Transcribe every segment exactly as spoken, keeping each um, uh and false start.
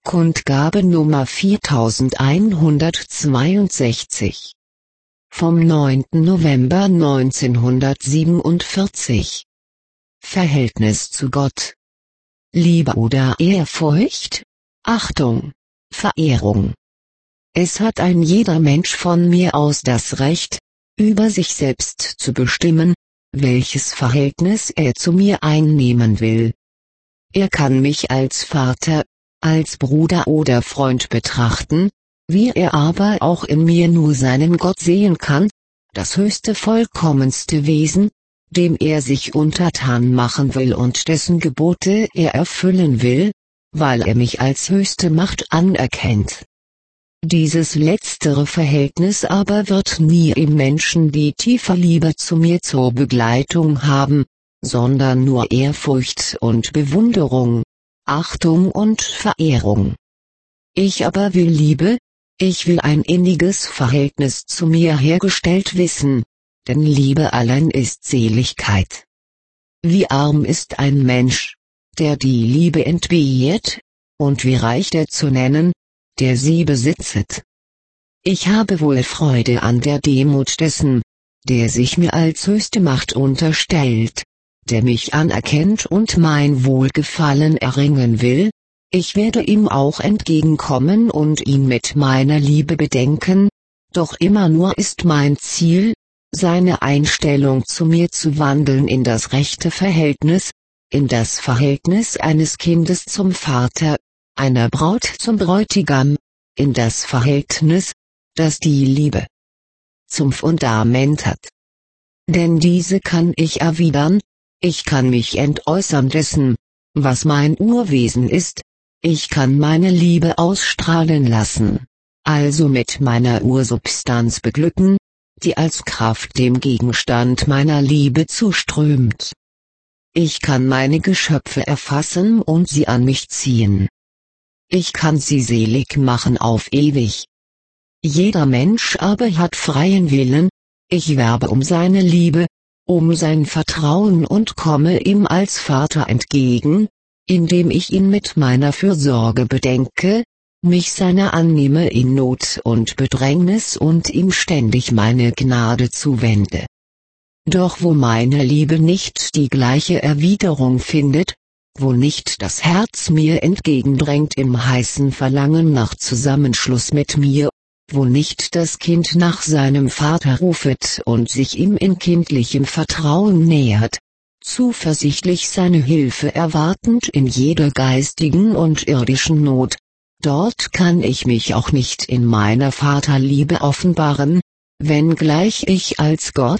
Kundgabe Nummer viertausendeinhundertzweiundsechzig. Vom neunten November neunzehnhundertsiebenundvierzig. Verhältnis zu Gott. Liebe oder Ehrfurcht? Achtung, Verehrung. Es hat ein jeder Mensch von mir aus das Recht, über sich selbst zu bestimmen, welches Verhältnis er zu mir einnehmen will. Er kann mich als Vater, als Bruder oder Freund betrachten, wie er aber auch in mir nur seinen Gott sehen kann, das höchste vollkommenste Wesen, dem er sich untertan machen will und dessen Gebote er erfüllen will, weil er mich als höchste Macht anerkennt. Dieses letztere Verhältnis aber wird nie im Menschen die tiefe Liebe zu mir zur Begleitung haben, sondern nur Ehrfurcht und Bewunderung, Achtung und Verehrung. Ich aber will Liebe, ich will ein inniges Verhältnis zu mir hergestellt wissen, denn Liebe allein ist Seligkeit. Wie arm ist ein Mensch, der die Liebe entbehrt, und wie reich der zu nennen, der sie besitzet. Ich habe wohl Freude an der Demut dessen, der sich mir als höchste Macht unterstellt, der mich anerkennt und mein Wohlgefallen erringen will, ich werde ihm auch entgegenkommen und ihn mit meiner Liebe bedenken, doch immer nur ist mein Ziel, seine Einstellung zu mir zu wandeln in das rechte Verhältnis, in das Verhältnis eines Kindes zum Vater, einer Braut zum Bräutigam, in das Verhältnis, das die Liebe zum Fundament hat. Denn diese kann ich erwidern, ich kann mich entäußern dessen, was mein Urwesen ist, ich kann meine Liebe ausstrahlen lassen, also mit meiner Ursubstanz beglücken, die als Kraft dem Gegenstand meiner Liebe zuströmt. Ich kann meine Geschöpfe erfassen und sie an mich ziehen. Ich kann sie selig machen auf ewig. Jeder Mensch aber hat freien Willen, ich werbe um seine Liebe, um sein Vertrauen und komme ihm als Vater entgegen, indem ich ihn mit meiner Fürsorge bedenke, mich seiner annehme in Not und Bedrängnis und ihm ständig meine Gnade zuwende. Doch wo meine Liebe nicht die gleiche Erwiderung findet, wo nicht das Herz mir entgegendrängt im heißen Verlangen nach Zusammenschluss mit mir, wo nicht das Kind nach seinem Vater rufet und sich ihm in kindlichem Vertrauen nähert, zuversichtlich seine Hilfe erwartend in jeder geistigen und irdischen Not, dort kann ich mich auch nicht in meiner Vaterliebe offenbaren, wenngleich ich als Gott,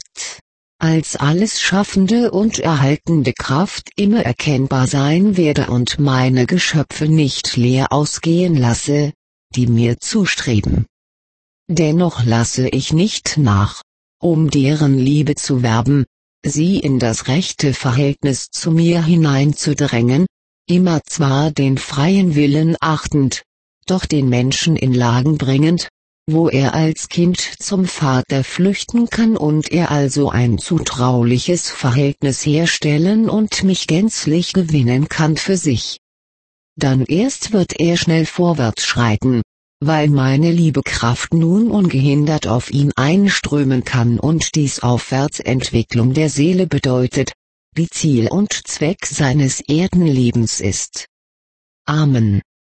als alles schaffende und erhaltende Kraft immer erkennbar sein werde und meine Geschöpfe nicht leer ausgehen lasse, die mir zustreben. Dennoch lasse ich nicht nach, um deren Liebe zu werben, sie in das rechte Verhältnis zu mir hineinzudrängen, immer zwar den freien Willen achtend, doch den Menschen in Lagen bringend, wo er als Kind zum Vater flüchten kann und er also ein zutrauliches Verhältnis herstellen und mich gänzlich gewinnen kann für sich. Dann erst wird er schnell vorwärts schreiten, weil meine Liebekraft nun ungehindert auf ihn einströmen kann und dies Aufwärtsentwicklung der Seele bedeutet, die Ziel und Zweck seines Erdenlebens ist. Amen.